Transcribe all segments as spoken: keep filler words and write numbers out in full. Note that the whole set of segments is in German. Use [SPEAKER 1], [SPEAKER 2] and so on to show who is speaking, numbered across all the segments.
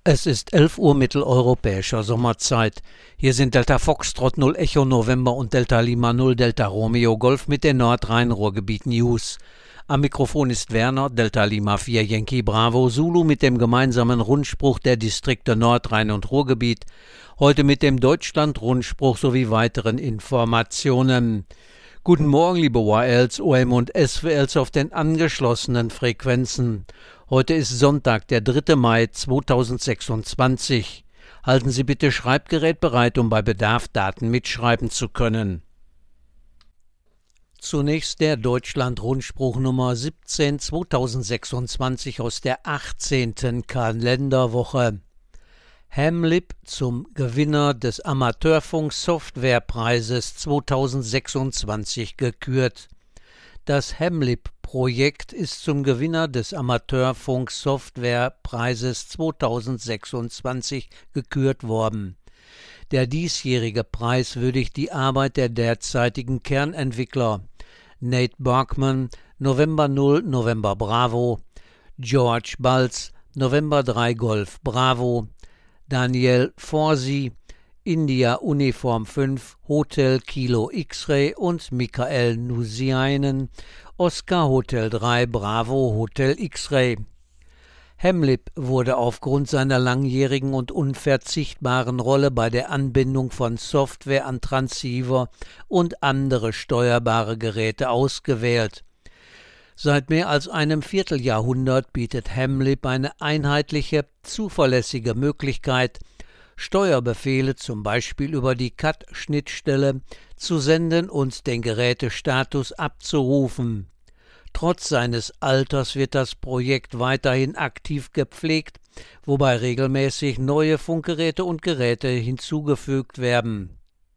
[SPEAKER 1] Es ist elf Uhr mitteleuropäischer Sommerzeit. Hier sind Delta Foxtrot null Echo November und Delta Lima null Delta Romeo Golf mit den Nordrhein-Ruhrgebiet News. Am Mikrofon ist Werner, Delta Lima vier Yankee Bravo Zulu mit dem gemeinsamen Rundspruch der Distrikte Nordrhein und Ruhrgebiet. Heute mit dem Deutschland-Rundspruch sowie weiteren Informationen. Guten Morgen, liebe Y Ls, O M und S W Ls auf den angeschlossenen Frequenzen. Heute ist Sonntag, der dritte Mai zweitausendsechsundzwanzig. Halten Sie bitte Schreibgerät bereit, um bei Bedarf Daten mitschreiben zu können. Zunächst der Deutschland-Rundspruch Nummer siebzehn zweitausendsechsundzwanzig aus der achtzehnten Kalenderwoche. Hamlib zum Gewinner des Amateurfunk-Softwarepreises zweitausendsechsundzwanzig gekürt. Das Hamlib-Projekt ist zum Gewinner des Amateurfunk-Softwarepreises zweitausendsechsundzwanzig gekürt worden. Der diesjährige Preis würdigt die Arbeit der derzeitigen Kernentwickler Nate Barkman, November null November Bravo, George Balz, November drei Golf Bravo, Daniel Forsi, India Uniform fünf, Hotel Kilo X-Ray und Michael Nusiainen, Oscar Hotel drei, Bravo Hotel X-Ray. Hamlib wurde aufgrund seiner langjährigen und unverzichtbaren Rolle bei der Anbindung von Software an Transceiver und andere steuerbare Geräte ausgewählt. Seit mehr als einem Vierteljahrhundert bietet Hamlib eine einheitliche, zuverlässige Möglichkeit, Steuerbefehle zum Beispiel über die C A T-Schnittstelle zu senden und den Gerätestatus abzurufen. Trotz seines Alters wird das Projekt weiterhin aktiv gepflegt, wobei regelmäßig neue Funkgeräte und Geräte hinzugefügt werden.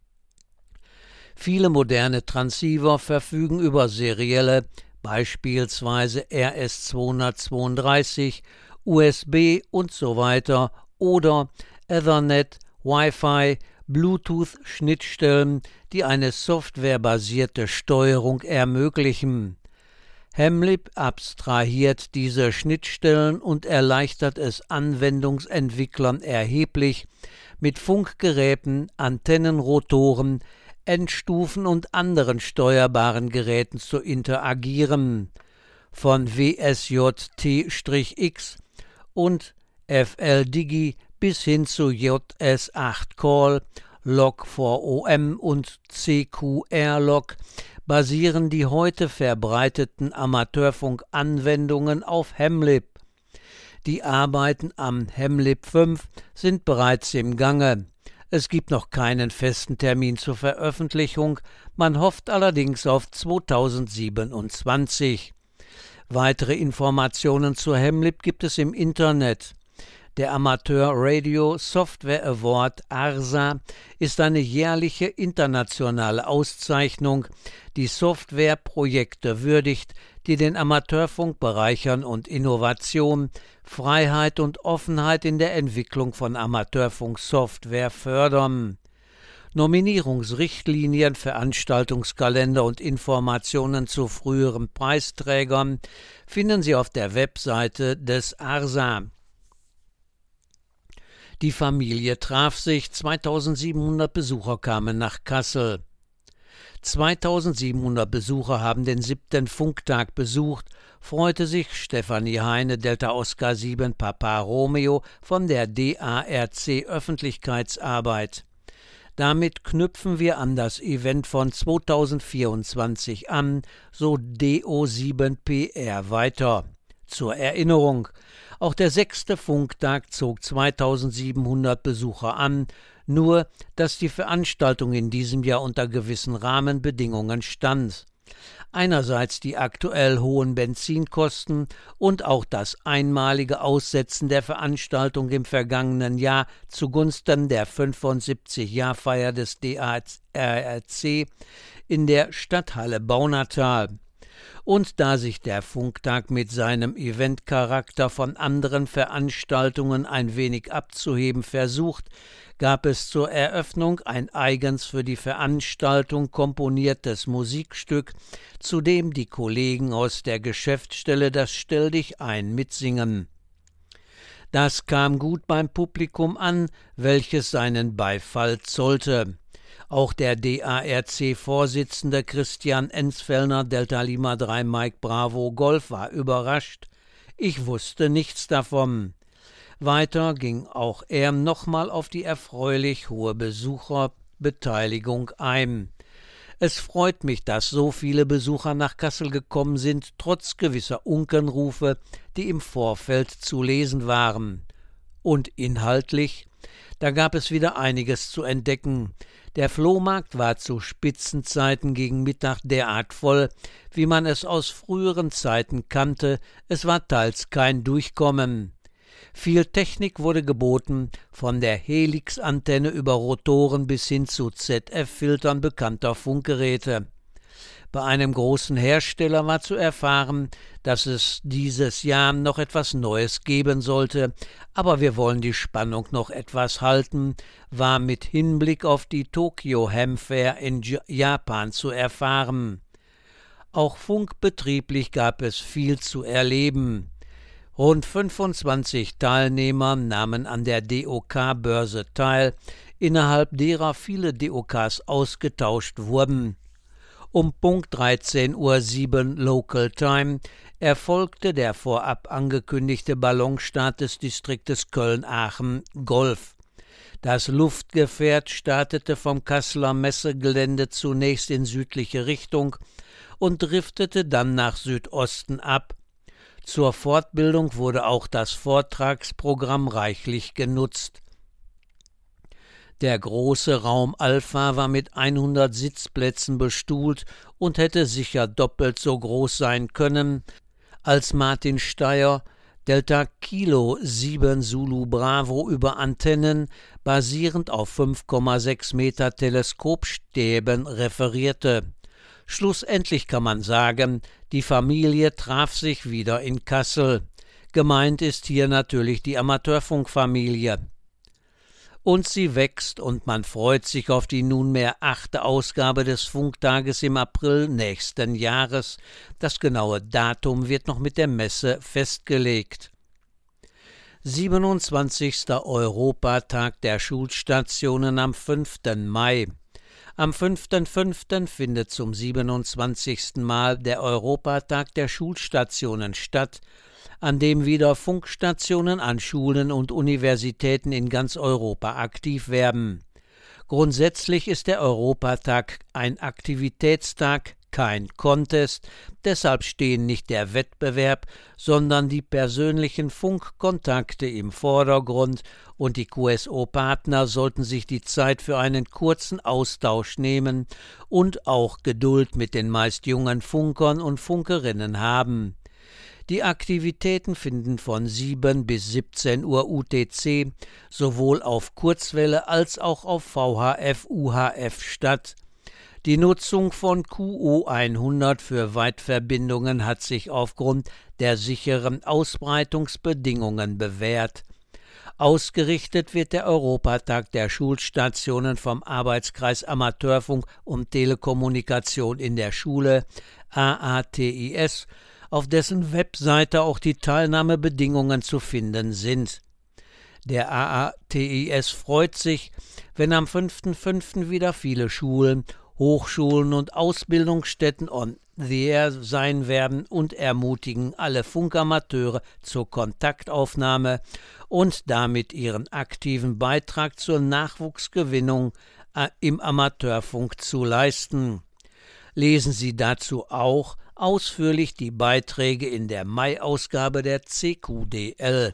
[SPEAKER 1] Viele moderne Transceiver verfügen über serielle, beispielsweise R S zweihundertzweiunddreißig, U S B und so weiter oder Ethernet, Wi-Fi, Bluetooth-Schnittstellen, die eine softwarebasierte Steuerung ermöglichen. Hamlib abstrahiert diese Schnittstellen und erleichtert es Anwendungsentwicklern erheblich, mit Funkgeräten, Antennenrotoren, Endstufen und anderen steuerbaren Geräten zu interagieren. Von W S J T X und F L Digi bis hin zu J S acht Call, Log vier O M und C Q R Log basieren die heute verbreiteten Amateurfunk-Anwendungen auf Hamlib. Die Arbeiten am Hamlib fünf sind bereits im Gange. Es gibt noch keinen festen Termin zur Veröffentlichung, man hofft allerdings auf zweitausendsiebenundzwanzig. Weitere Informationen zu Hamlib gibt es im Internet. Der Amateur Radio Software Award A R S A ist eine jährliche internationale Auszeichnung, die Softwareprojekte würdigt, die den Amateurfunk bereichern und Innovation, Freiheit und Offenheit in der Entwicklung von Amateurfunksoftware fördern. Nominierungsrichtlinien, Veranstaltungskalender und Informationen zu früheren Preisträgern finden Sie auf der Webseite des A R S A. Die Familie traf sich, zweitausendsiebenhundert Besucher kamen nach Kassel. zweitausendsiebenhundert Besucher haben den siebten Funktag besucht, freute sich Stefanie Heine, Delta Oscar sieben Papa Romeo von der D A R C Öffentlichkeitsarbeit. Damit knüpfen wir an das Event von zweitausendvierundzwanzig an, so D O sieben P R weiter. Zur Erinnerung: Auch der sechste Funktag zog zweitausendsiebenhundert Besucher an, nur dass die Veranstaltung in diesem Jahr unter gewissen Rahmenbedingungen stand. Einerseits die aktuell hohen Benzinkosten und auch das einmalige Aussetzen der Veranstaltung im vergangenen Jahr zugunsten der fünfundsiebzig-Jahr-Feier des D A R C in der Stadthalle Baunatal. Und da sich der Funktag mit seinem Eventcharakter von anderen Veranstaltungen ein wenig abzuheben versucht, gab es zur Eröffnung ein eigens für die Veranstaltung komponiertes Musikstück, zu dem die Kollegen aus der Geschäftsstelle das Stell dich ein mitsingen. Das kam gut beim Publikum an, welches seinen Beifall zollte. Auch der D A R C-Vorsitzende Christian Enzfellner, Delta Lima drei Mike Bravo Golf, war überrascht. Ich wusste nichts davon. Weiter ging auch er nochmal auf die erfreulich hohe Besucherbeteiligung ein. Es freut mich, dass so viele Besucher nach Kassel gekommen sind, trotz gewisser Unkenrufe, die im Vorfeld zu lesen waren. Und inhaltlich? Da gab es wieder einiges zu entdecken. Der Flohmarkt war zu Spitzenzeiten gegen Mittag derart voll, wie man es aus früheren Zeiten kannte. Es war teils kein Durchkommen. Viel Technik wurde geboten, von der Helix-Antenne über Rotoren bis hin zu Z F-Filtern bekannter Funkgeräte. Bei einem großen Hersteller war zu erfahren, dass es dieses Jahr noch etwas Neues geben sollte, aber wir wollen die Spannung noch etwas halten, war mit Hinblick auf die Tokyo Ham Fair in Japan zu erfahren. Auch funkbetrieblich gab es viel zu erleben. Rund fünfundzwanzig Teilnehmer nahmen an der D O K-Börse teil, innerhalb derer viele D O Ks ausgetauscht wurden. Um Punkt dreizehn Uhr sieben Local Time erfolgte der vorab angekündigte Ballonstart des Distriktes Köln-Aachen Golf. Das Luftgefährt startete vom Kasseler Messegelände zunächst in südliche Richtung und driftete dann nach Südosten ab. Zur Fortbildung wurde auch das Vortragsprogramm reichlich genutzt. Der große Raum Alpha war mit hundert Sitzplätzen bestuhlt und hätte sicher doppelt so groß sein können, als Martin Steyer, Delta Kilo sieben Zulu Bravo über Antennen, basierend auf fünf Komma sechs Meter Teleskopstäben, referierte. Schlussendlich kann man sagen, die Familie traf sich wieder in Kassel. Gemeint ist hier natürlich die Amateurfunkfamilie. Und sie wächst und man freut sich auf die nunmehr achte Ausgabe des Funktages im April nächsten Jahres. Das genaue Datum wird noch mit der Messe festgelegt. siebenundzwanzigster Europatag der Schulstationen am fünften Mai. Am fünften fünften findet zum siebenundzwanzigsten Mal der Europatag der Schulstationen statt, an dem wieder Funkstationen an Schulen und Universitäten in ganz Europa aktiv werden. Grundsätzlich ist der Europatag ein Aktivitätstag, kein Contest, deshalb stehen nicht der Wettbewerb, sondern die persönlichen Funkkontakte im Vordergrund und die Q S O-Partner sollten sich die Zeit für einen kurzen Austausch nehmen und auch Geduld mit den meist jungen Funkern und Funkerinnen haben. Die Aktivitäten finden von sieben bis siebzehn Uhr U T C sowohl auf Kurzwelle als auch auf V H F U H F statt. Die Nutzung von Q O hundert für Weitverbindungen hat sich aufgrund der sicheren Ausbreitungsbedingungen bewährt. Ausgerichtet wird der Europatag der Schulstationen vom Arbeitskreis Amateurfunk und Telekommunikation in der Schule A A T I S, auf dessen Webseite auch die Teilnahmebedingungen zu finden sind. Der A A T I S freut sich, wenn am fünften fünften wieder viele Schulen, Hochschulen und Ausbildungsstätten on the air sein werden und ermutigen alle Funkamateure zur Kontaktaufnahme und damit ihren aktiven Beitrag zur Nachwuchsgewinnung im Amateurfunk zu leisten. Lesen Sie dazu auch ausführlich die Beiträge in der Mai-Ausgabe der C Q D L.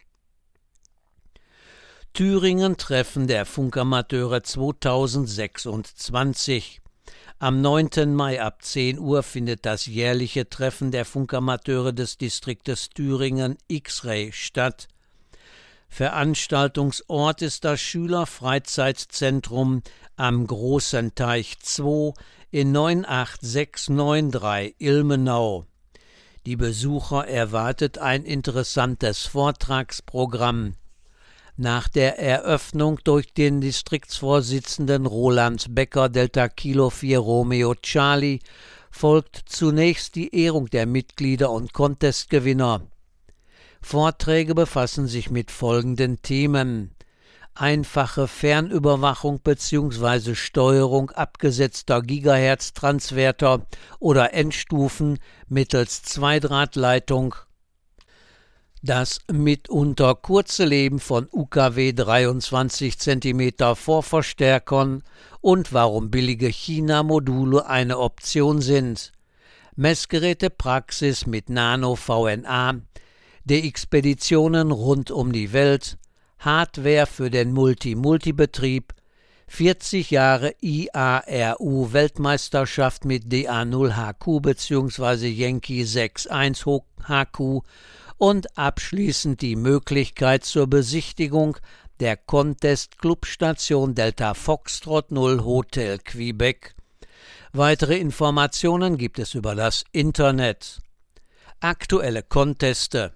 [SPEAKER 1] Thüringen-Treffen der Funkamateure zweitausendsechsundzwanzig. Am neunten Mai ab zehn Uhr findet das jährliche Treffen der Funkamateure des Distriktes Thüringen X-Ray statt. Veranstaltungsort ist das Schülerfreizeitzentrum am Großen Teich zwei in neun acht sechs neun drei Ilmenau. Die Besucher erwartet ein interessantes Vortragsprogramm. Nach der Eröffnung durch den Distriktsvorsitzenden Roland Becker Delta Kilo vier Romeo Charlie folgt zunächst die Ehrung der Mitglieder und Contestgewinner. Vorträge befassen sich mit folgenden Themen: einfache Fernüberwachung bzw. Steuerung abgesetzter Gigahertz-Transverter oder Endstufen mittels Zweidrahtleitung, das mitunter kurze Leben von U K W dreiundzwanzig Zentimeter Vorverstärkern und warum billige China-Module eine Option sind, Messgerätepraxis mit Nano-V N A, D X-Speditionen rund um die Welt, Hardware für den Multi-Multi-Betrieb, vierzig Jahre I A R U-Weltmeisterschaft mit D A null H Q bzw. Yankee sechs eins H Q und abschließend die Möglichkeit zur Besichtigung der Contest Clubstation Delta Foxtrot null Hotel Quebec. Weitere Informationen gibt es über das Internet. Aktuelle Conteste.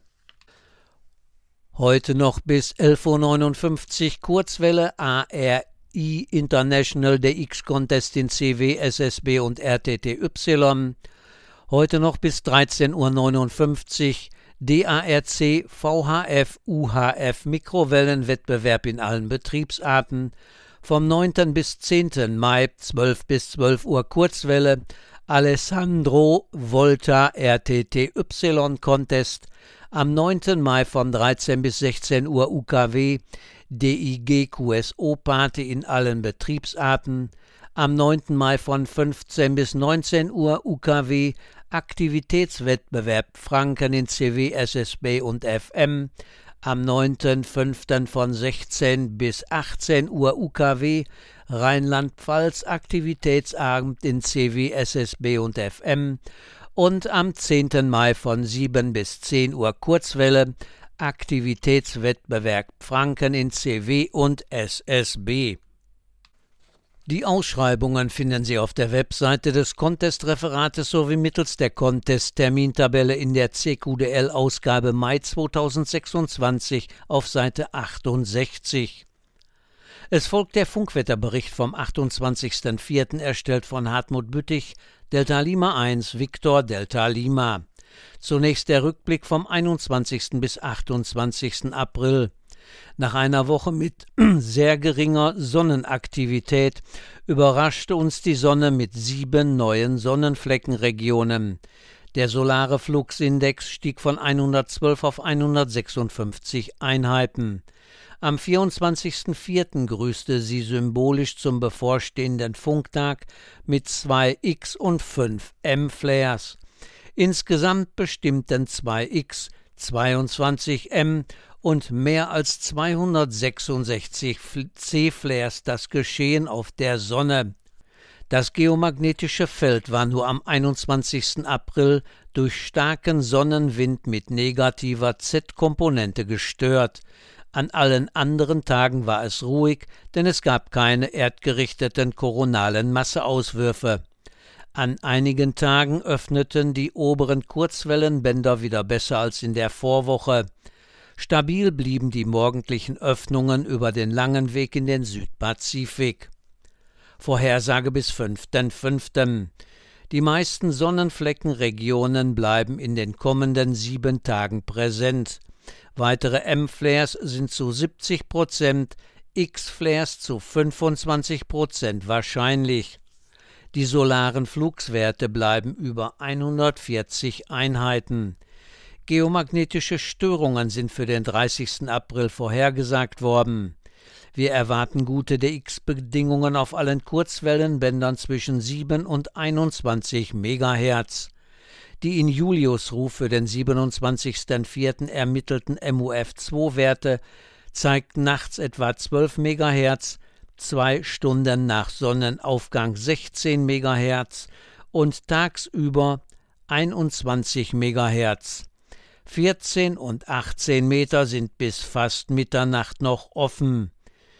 [SPEAKER 1] Heute noch bis elf Uhr neunundfünfzig Kurzwelle A R I International D X Contest in C W, S S B und R T T Y. Heute noch bis dreizehn Uhr neunundfünfzig D A R C V H F U H F Mikrowellenwettbewerb in allen Betriebsarten. Vom neunten bis zehnten Mai zwölf bis zwölf Uhr Kurzwelle Alessandro Volta R T T Y Contest. Am neunten Mai von dreizehn bis sechzehn Uhr U K W D I G Q S O Party in allen Betriebsarten. Am neunten Mai von fünfzehn bis neunzehn Uhr U K W Aktivitätswettbewerb Franken in C W, S S B und F M. Am neunten fünften von sechzehn bis achtzehn Uhr U K W Rheinland-Pfalz Aktivitätsabend in C W, S S B und F M. Und am zehnten Mai von sieben bis zehn Uhr Kurzwelle Aktivitätswettbewerb Franken in C W und S S B. Die Ausschreibungen finden Sie auf der Webseite des Contest-Referates sowie mittels der Contest-Termintabelle in der C Q D L-Ausgabe Mai zweitausendsechsundzwanzig auf Seite achtundsechzig. Es folgt der Funkwetterbericht vom achtundzwanzigsten vierten erstellt von Hartmut Büttich, Delta Lima eins, Victor Delta Lima. Zunächst der Rückblick vom einundzwanzigsten bis achtundzwanzigsten April. Nach einer Woche mit sehr geringer Sonnenaktivität überraschte uns die Sonne mit sieben neuen Sonnenfleckenregionen. Der solare Fluxindex stieg von hundertzwölf auf hundertsechsundfünfzig Einheiten. Am vierundzwanzigsten vierten grüßte sie symbolisch zum bevorstehenden Funktag mit zwei X- und fünf M-Flares. Insgesamt bestimmten zwei X, zweiundzwanzig M und mehr als zweihundertsechsundsechzig C-Flares das Geschehen auf der Sonne. Das geomagnetische Feld war nur am einundzwanzigsten April durch starken Sonnenwind mit negativer Z-Komponente gestört. An allen anderen Tagen war es ruhig, denn es gab keine erdgerichteten koronalen Masseauswürfe. An einigen Tagen öffneten die oberen Kurzwellenbänder wieder besser als in der Vorwoche. Stabil blieben die morgendlichen Öffnungen über den langen Weg in den Südpazifik. Vorhersage bis fünften fünften Die meisten Sonnenfleckenregionen bleiben in den kommenden sieben Tagen präsent. Weitere M-Flares sind zu siebzig Prozent, X-Flares zu fünfundzwanzig Prozent wahrscheinlich. Die solaren Fluxwerte bleiben über hundertvierzig Einheiten. Geomagnetische Störungen sind für den dreißigsten April vorhergesagt worden. Wir erwarten gute D X-Bedingungen auf allen Kurzwellenbändern zwischen sieben und einundzwanzig Megahertz. Die in Julius-Ruf für den siebenundzwanzigsten vierten ermittelten M U F zwei Werte zeigten nachts etwa zwölf Megahertz, zwei Stunden nach Sonnenaufgang sechzehn Megahertz und tagsüber einundzwanzig Megahertz. vierzehn und achtzehn Meter sind bis fast Mitternacht noch offen.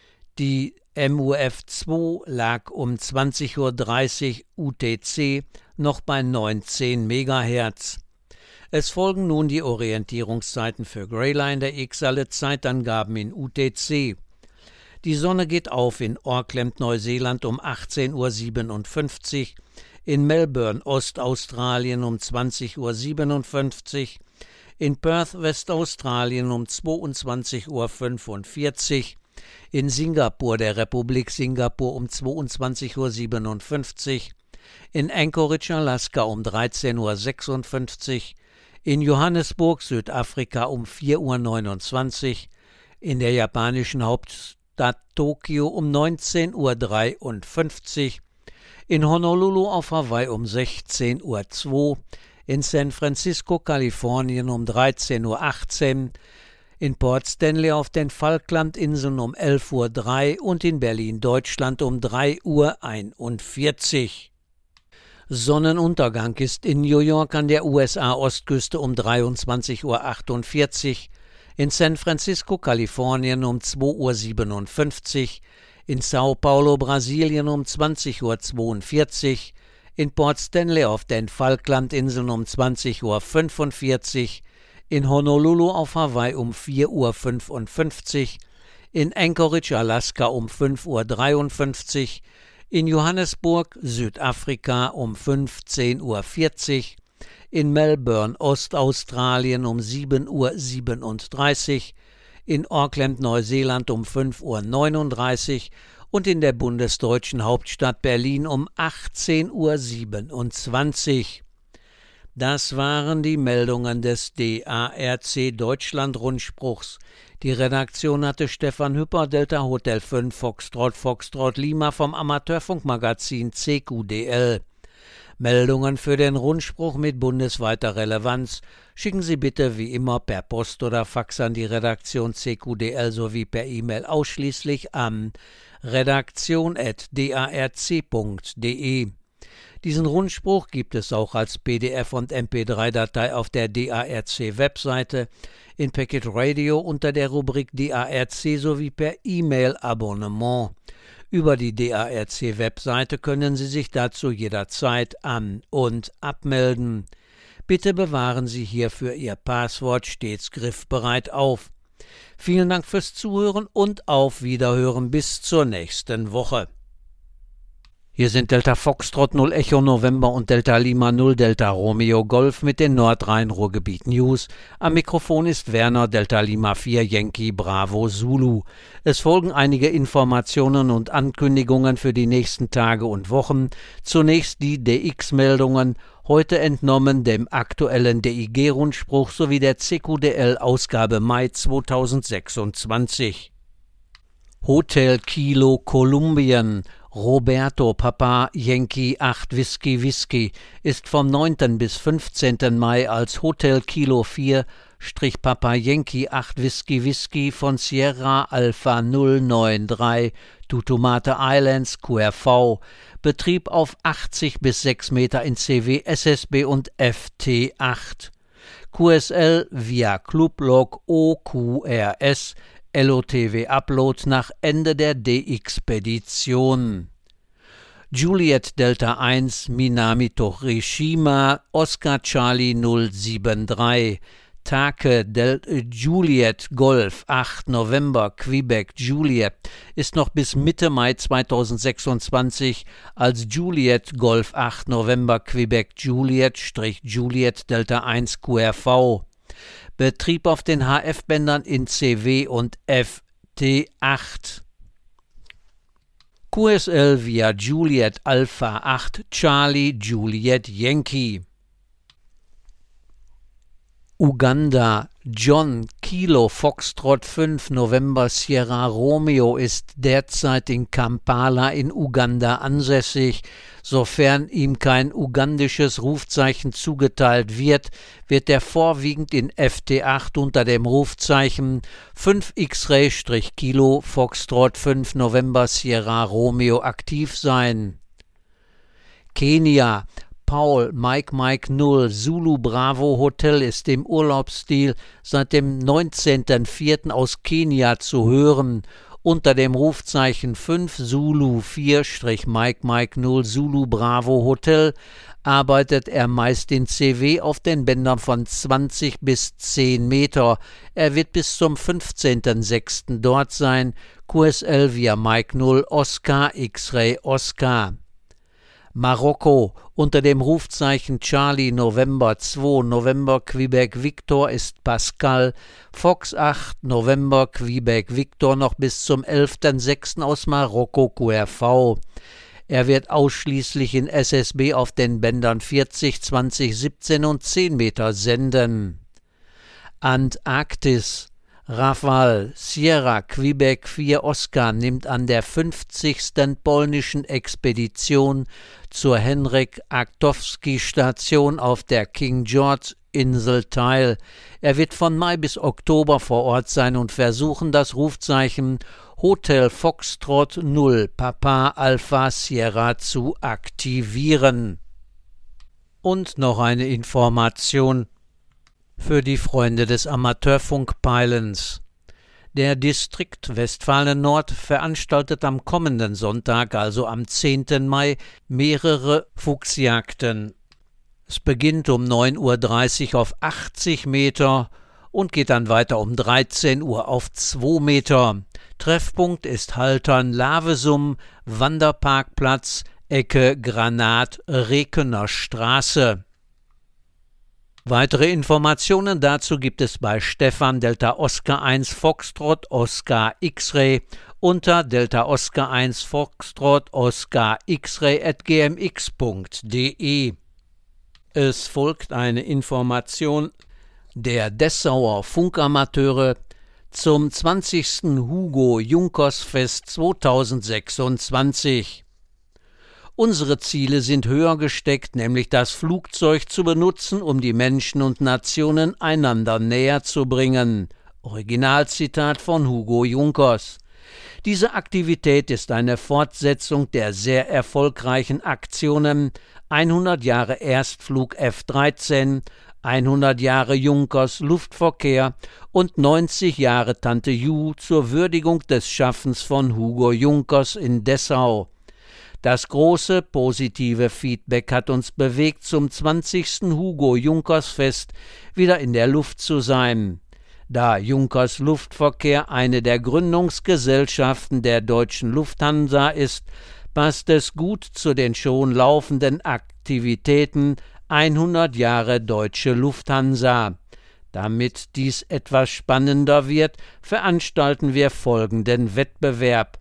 [SPEAKER 1] Die M U F zwei lag um zwanzig Uhr dreißig U T C noch bei neunzehn Megahertz. Es folgen nun die Orientierungszeiten für Greyliner X, alle Zeitangaben in U T C. Die Sonne geht auf in Auckland, Neuseeland um achtzehn Uhr siebenundfünfzig, in Melbourne, Ostaustralien um zwanzig Uhr siebenundfünfzig, in Perth, Westaustralien um zweiundzwanzig Uhr fünfundvierzig, in Singapur, der Republik Singapur um zweiundzwanzig Uhr siebenundfünfzig, in Anchorage, Alaska um dreizehn Uhr sechsundfünfzig, in Johannesburg, Südafrika um vier Uhr neunundzwanzig, in der japanischen Hauptstadt Tokio um neunzehn Uhr dreiundfünfzig, in Honolulu auf Hawaii um sechzehn Uhr zwei, in San Francisco, Kalifornien um dreizehn Uhr achtzehn, in Port Stanley auf den Falklandinseln um elf Uhr drei und in Berlin, Deutschland um drei Uhr einundvierzig. Sonnenuntergang ist in New York an der U S A-Ostküste um dreiundzwanzig Uhr achtundvierzig, in San Francisco, Kalifornien um zwei Uhr siebenundfünfzig, in Sao Paulo, Brasilien um zwanzig Uhr zweiundvierzig, in Port Stanley auf den Falklandinseln um zwanzig Uhr fünfundvierzig, in Honolulu auf Hawaii um vier Uhr fünfundfünfzig, in Anchorage, Alaska um fünf Uhr dreiundfünfzig, in Johannesburg, Südafrika um fünfzehn Uhr vierzig, in Melbourne, Ostaustralien um sieben Uhr siebenunddreißig, in Auckland, Neuseeland um fünf Uhr neununddreißig und in der bundesdeutschen Hauptstadt Berlin um achtzehn Uhr siebenundzwanzig. Das waren die Meldungen des D A R C Deutschland-Rundspruchs. Die Redaktion hatte Stefan Hüpper, Delta Hotel fünf, Foxtrot, Foxtrot Lima vom Amateurfunkmagazin C Q D L. Meldungen für den Rundspruch mit bundesweiter Relevanz schicken Sie bitte wie immer per Post oder Fax an die Redaktion C Q D L sowie per E-Mail ausschließlich an redaktion at d a r c punkt d e. Diesen Rundspruch gibt es auch als P D F und M P drei Datei auf der D A R C-Webseite, in Packet Radio unter der Rubrik D A R C sowie per E-Mail-Abonnement. Über die D A R C-Webseite können Sie sich dazu jederzeit an- und abmelden. Bitte bewahren Sie hierfür Ihr Passwort stets griffbereit auf. Vielen Dank fürs Zuhören und auf Wiederhören bis zur nächsten Woche. Hier sind Delta Foxtrot null Echo November und Delta Lima null Delta Romeo Golf mit den Nordrhein-Ruhrgebiet News. Am Mikrofon ist Werner, Delta Lima vier Yankee Bravo Zulu. Es folgen einige Informationen und Ankündigungen für die nächsten Tage und Wochen. Zunächst die D X-Meldungen, heute entnommen dem aktuellen D I G-Rundspruch sowie der C Q D L-Ausgabe Mai zweitausendsechsundzwanzig. Hotel Kilo Kolumbien. Roberto Papa Yankee acht Whisky Whisky ist vom neunten bis fünfzehnten Mai als Hotel Kilo vier Papa Yankee acht Whisky Whisky von Sierra Alpha null neun drei Tutumate Islands Q R V, Betrieb auf achtzig bis sechs Meter in C W, S S B und F T acht. Q S L via Clublog O Q R S, L O T W-Upload nach Ende der D-Expedition. Juliet Delta eins, Minami Torishima, Oscar Charlie null sieben drei, Take Del Juliet Golf acht November, Quebec Juliet, ist noch bis Mitte Mai zweitausendsechsundzwanzig als Juliet Golf acht November, Quebec Juliet, Juliet Delta eins Q R V. Betrieb auf den H F-Bändern in C W und F T acht. Q S L via Juliet Alpha acht Charlie Juliet Yankee. Uganda John Kilo Foxtrot fünf November Sierra Romeo ist derzeit in Kampala in Uganda ansässig. Sofern ihm kein ugandisches Rufzeichen zugeteilt wird, wird er vorwiegend in F T acht unter dem Rufzeichen fünf X-Ray-Kilo Foxtrot fünf November Sierra Romeo aktiv sein. Kenia Paul Mike Mike null Zulu Bravo Hotel ist im Urlaubsstil seit dem neunzehnten vierten aus Kenia zu hören. Unter dem Rufzeichen fünf Zulu vier Mike Mike null Zulu Bravo Hotel arbeitet er meist in C W auf den Bändern von zwanzig bis zehn Meter. Er wird bis zum fünfzehnten sechsten dort sein. Q S L via Mike null Oscar X-Ray Oscar. Marokko unter dem Rufzeichen Charlie November zwei November Quebec Victor ist Pascal, Fox acht November Quebec Victor noch bis zum elften sechsten aus Marokko Q R V. Er wird ausschließlich in S S B auf den Bändern vierzig, zwanzig, siebzehn und zehn Meter senden. Antarktis. Rafale Sierra Quebec vier Oscar nimmt an der fünfzigsten polnischen Expedition zur Henryk-Arctowski-Station auf der King George-Insel teil. Er wird von Mai bis Oktober vor Ort sein und versuchen, das Rufzeichen Hotel Foxtrot null Papa Alpha Sierra zu aktivieren. Und noch eine Information für die Freunde des Amateurfunkpeilens. Der Distrikt Westfalen-Nord veranstaltet am kommenden Sonntag, also am zehnten Mai, mehrere Fuchsjagden. Es beginnt um neun Uhr dreißig auf achtzig Meter und geht dann weiter um dreizehn Uhr auf zwei Meter. Treffpunkt ist Haltern-Lavesum, Wanderparkplatz, Ecke Granat-Rekener Straße. Weitere Informationen dazu gibt es bei Stefan Delta Oscar eins Foxtrot Oscar X-Ray unter Delta Oscar eins Foxtrot Oscar X-Ray at g m x punkt d e. Es folgt eine Information der Dessauer Funkamateure zum zwanzigsten Hugo Junkers Fest zweitausendsechsundzwanzig. Unsere Ziele sind höher gesteckt, nämlich das Flugzeug zu benutzen, um die Menschen und Nationen einander näher zu bringen. Originalzitat von Hugo Junkers. Diese Aktivität ist eine Fortsetzung der sehr erfolgreichen Aktionen hundert Jahre Erstflug F dreizehn, hundert Jahre Junkers Luftverkehr und neunzig Jahre Tante Ju zur Würdigung des Schaffens von Hugo Junkers in Dessau. Das große positive Feedback hat uns bewegt, zum zwanzigsten Hugo Junkers Fest wieder in der Luft zu sein. Da Junkers Luftverkehr eine der Gründungsgesellschaften der deutschen Lufthansa ist, passt es gut zu den schon laufenden Aktivitäten hundert Jahre Deutsche Lufthansa. Damit dies etwas spannender wird, veranstalten wir folgenden Wettbewerb.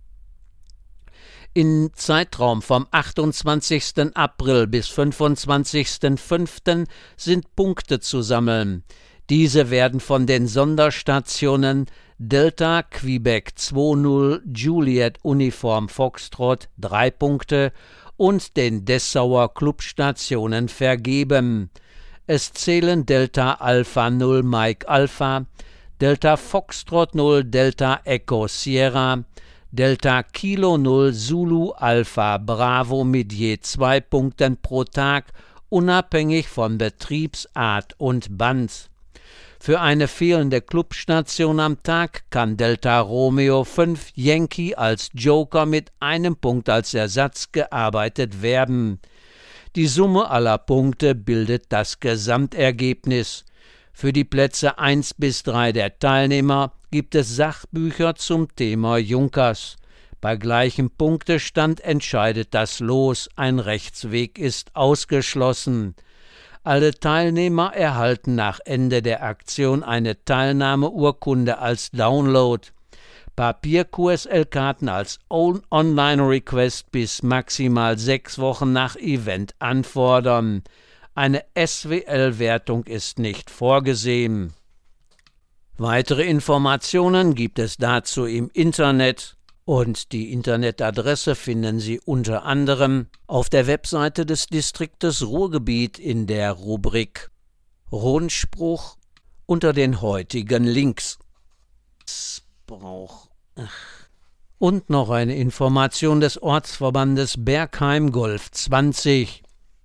[SPEAKER 1] Im Zeitraum vom achtundzwanzigsten April bis fünfundzwanzigsten fünften sind Punkte zu sammeln. Diese werden von den Sonderstationen Delta Quebec zwei null Juliet Uniform Foxtrot drei Punkte und den Dessauer Clubstationen vergeben. Es zählen Delta Alpha null Mike Alpha, Delta Foxtrot null Delta Echo Sierra, Delta Kilo null Zulu Alpha Bravo mit je zwei Punkten pro Tag, unabhängig von Betriebsart und Band. Für eine fehlende Clubstation am Tag kann Delta Romeo fünf Yankee als Joker mit einem Punkt als Ersatz gearbeitet werden. Die Summe aller Punkte bildet das Gesamtergebnis. Für die Plätze eins bis drei der Teilnehmer gibt es Sachbücher zum Thema Junkers. Bei gleichem Punktestand entscheidet das Los, ein Rechtsweg ist ausgeschlossen. Alle Teilnehmer erhalten nach Ende der Aktion eine Teilnahmeurkunde als Download. Papier-Q S L-Karten als Online-Request bis maximal sechs Wochen nach Event anfordern. Eine S W L-Wertung ist nicht vorgesehen. Weitere Informationen gibt es dazu im Internet und die Internetadresse finden Sie unter anderem auf der Webseite des Distriktes Ruhrgebiet in der Rubrik Rundspruch unter den heutigen Links. Und noch eine Information des Ortsverbandes Bergheim Golf zwanzig.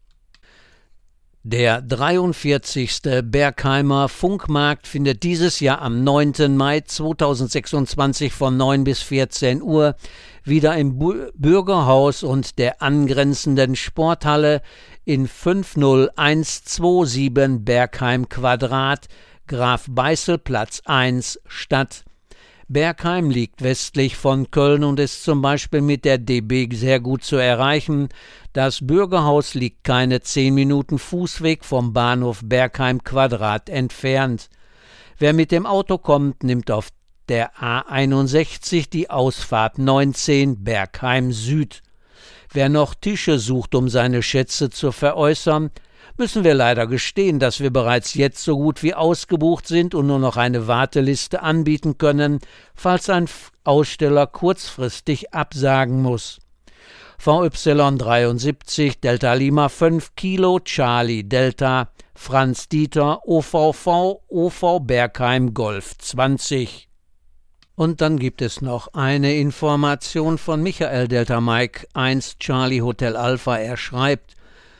[SPEAKER 1] Der dreiundvierzigste Bergheimer Funkmarkt findet dieses Jahr am neunten Mai zweitausendsechsundzwanzig von neun bis vierzehn Uhr wieder im Bürgerhaus und der angrenzenden Sporthalle in fünf null eins zwei sieben Bergheim Quadrat, Graf Beißel Platz eins statt. Bergheim liegt westlich von Köln und ist zum Beispiel mit der D B sehr gut zu erreichen. Das Bürgerhaus liegt keine zehn Minuten Fußweg vom Bahnhof Bergheim Quadrat entfernt. Wer mit dem Auto kommt, nimmt auf der A einundsechzig die Ausfahrt neunzehn Bergheim Süd. Wer noch Tische sucht, um seine Schätze zu veräußern, müssen wir leider gestehen, dass wir bereits jetzt so gut wie ausgebucht sind und nur noch eine Warteliste anbieten können, falls ein Aussteller kurzfristig absagen muss. V Y dreiundsiebzig Delta Lima fünf Kilo Charlie Delta Franz Dieter O V V O V Bergheim Golf zwanzig. Und dann gibt es noch eine Information von Michael Delta Mike eins Charlie Hotel Alpha. Er schreibt: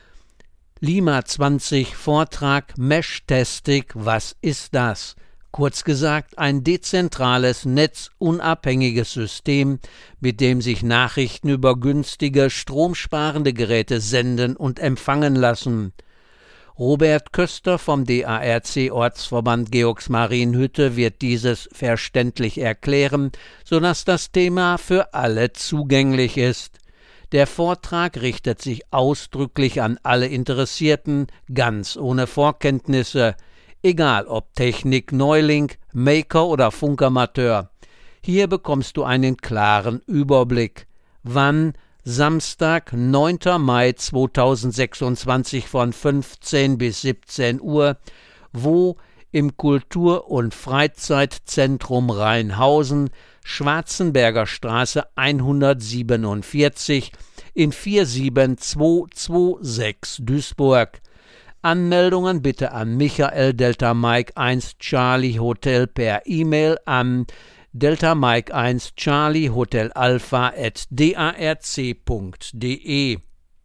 [SPEAKER 1] Lima zwanzig Vortrag Mesh-Testing, was ist das? Kurz gesagt, ein dezentrales, netzunabhängiges System, mit dem sich Nachrichten über günstige, stromsparende Geräte senden und empfangen lassen. Robert Köster vom D A R C-Ortsverband Georgsmarienhütte wird dieses verständlich erklären, sodass das Thema für alle zugänglich ist. Der Vortrag richtet sich ausdrücklich an alle Interessierten, ganz ohne Vorkenntnisse, egal ob Technik-Neuling, Maker oder Funkamateur. Hier bekommst du einen klaren Überblick. Wann? Samstag, neunter Mai zweitausendsechsundzwanzig von fünfzehn bis siebzehn Uhr. Wo? Im Kultur- und Freizeitzentrum Rheinhausen, Schwarzenberger Straße hundertsiebenundvierzig in vier sieben zwei zwei sechs Duisburg. Anmeldungen bitte an Michael Delta Mike eins Charlie Hotel per E-Mail an Delta Mike eins Charlie Hotel Alpha at darc punkt de.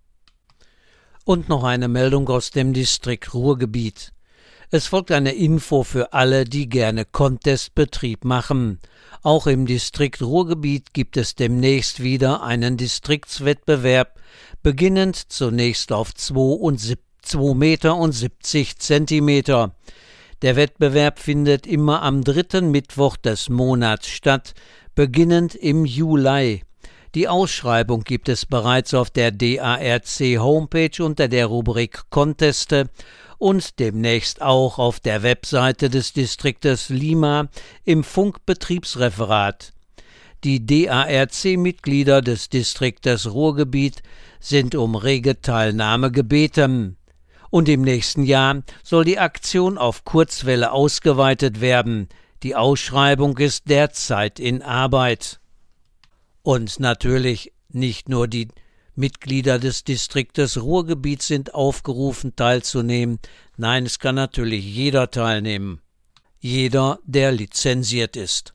[SPEAKER 1] Und noch eine Meldung aus dem Distrikt Ruhrgebiet. Es folgt eine Info für alle, die gerne Contestbetrieb machen. Auch im Distrikt Ruhrgebiet gibt es demnächst wieder einen Distriktswettbewerb, beginnend zunächst auf zwei Meter und siebzig Zentimeter. Der Wettbewerb findet immer am dritten Mittwoch des Monats statt, beginnend im Juli. Die Ausschreibung gibt es bereits auf der D A R C-Homepage unter der Rubrik Conteste und demnächst auch auf der Webseite des Distriktes Lima im Funkbetriebsreferat. Die D A R C-Mitglieder des Distriktes Ruhrgebiet sind um rege Teilnahme gebeten. Und im nächsten Jahr soll die Aktion auf Kurzwelle ausgeweitet werden. Die Ausschreibung ist derzeit in Arbeit. Und natürlich nicht nur die Mitglieder des Distriktes Ruhrgebiet sind aufgerufen, teilzunehmen. Nein, es kann natürlich jeder teilnehmen. Jeder, der lizenziert ist.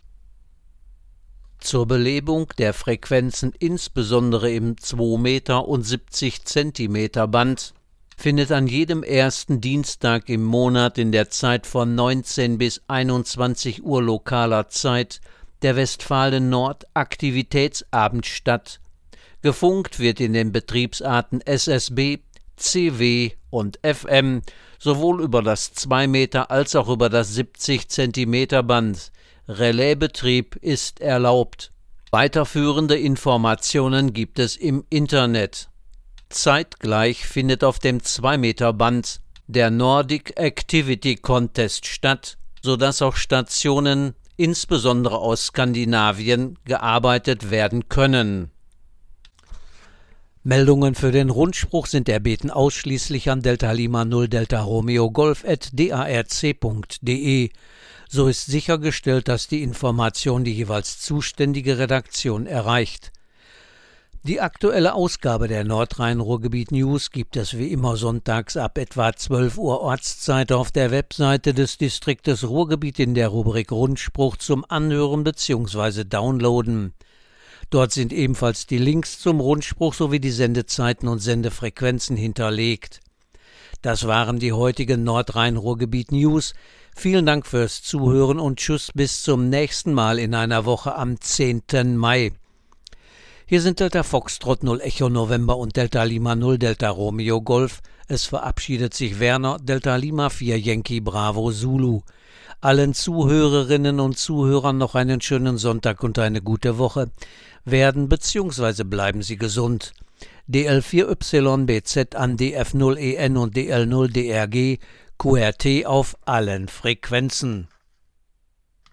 [SPEAKER 1] Zur Belebung der Frequenzen, insbesondere im zwei Meter und siebzig Zentimeter Band, findet an jedem ersten Dienstag im Monat in der Zeit von neunzehn bis einundzwanzig Uhr lokaler Zeit der Westfalen-Nord-Aktivitätsabend statt. Gefunkt wird in den Betriebsarten S S B, C W und F M, sowohl über das zwei Meter als auch über das siebzig Zentimeter Band. Relaisbetrieb ist erlaubt. Weiterführende Informationen gibt es im Internet. Zeitgleich findet auf dem zwei Meter Band der Nordic Activity Contest statt, sodass auch Stationen, insbesondere aus Skandinavien, gearbeitet werden können. Meldungen für den Rundspruch sind erbeten ausschließlich an Delta Lima null Delta Romeo Golf at darc punkt de. So ist sichergestellt, dass die Information die jeweils zuständige Redaktion erreicht. Die aktuelle Ausgabe der Nordrhein-Ruhrgebiet News gibt es wie immer sonntags ab etwa zwölf Uhr Ortszeit auf der Webseite des Distriktes Ruhrgebiet in der Rubrik Rundspruch zum Anhören bzw. Downloaden. Dort sind ebenfalls die Links zum Rundspruch sowie die Sendezeiten und Sendefrequenzen hinterlegt. Das waren die heutigen Nordrhein-Ruhrgebiet News. Vielen Dank fürs Zuhören und tschüss bis zum nächsten Mal in einer Woche am zehnten Mai. Hier sind Delta Foxtrot null Echo November und Delta Lima null Delta Romeo Golf. Es verabschiedet sich Werner, Delta Lima vier Yankee Bravo Zulu. Allen Zuhörerinnen und Zuhörern noch einen schönen Sonntag und eine gute Woche. Werden bzw. bleiben Sie gesund. D L vier Y B Z an D F null E N und D L null D R G Q R T auf allen Frequenzen.